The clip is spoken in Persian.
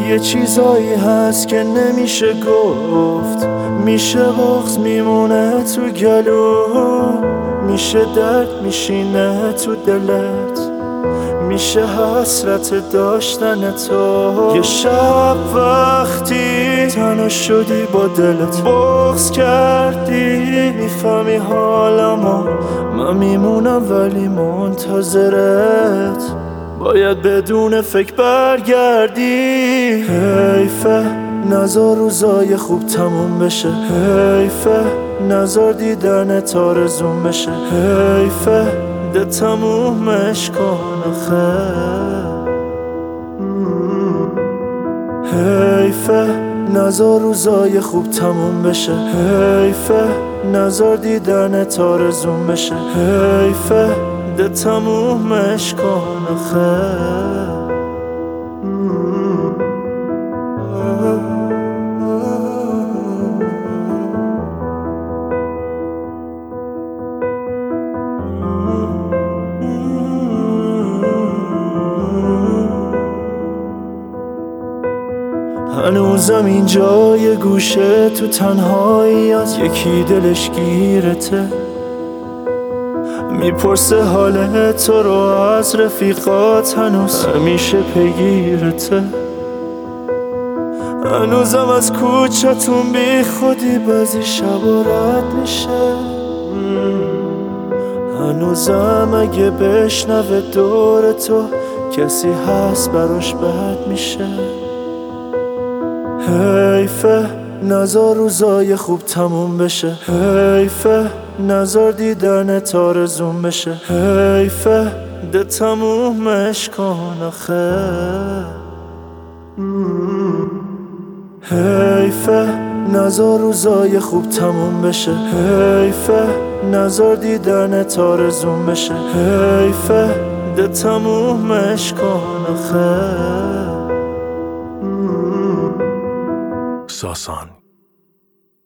یه چیزایی هست که نمیشه گفت، میشه بغض میمونه تو گلو، میشه درد میشینه تو دلت، میشه حسرت داشتن تو. یه شب وقتی تنها شدی با دلت، بغض کردی، میفهمی حالمو، من میمونم ولی منتظرت، باید بدون فکر برگردی. حیفه نزار روزای خوب تموم بشه، حیفه نزار دیدنت آرزوم بشه، حیفه ده تمومش کن آخه. حیفه نزار روزای خوب تموم بشه، حیفه نزار دیدنت آرزوم بشه، حیفه ده تمومش کن آخه. هنوزم اینجا یه گوشه تو تنهایی، از یکی دلش گیرته، میپرسه حال تو رو از رفیقات، هنوز همیشه پیگیرته. هنوزم از کوچتون بی خودی بعضی شبا رد میشه، هنوزم اگه بشنوه دور تو کسی هست براش بد میشه. حیفه نزار روزای خوب تموم بشه، حیفه نزار دیدنت آرزوم بشه، حیفه ده تمومش کن آخه. حیفه نزار روزای خوب تموم بشه، حیفه نزار دیدنت آرزوم بشه، حیفه ده تمومش کن آخه. ساسان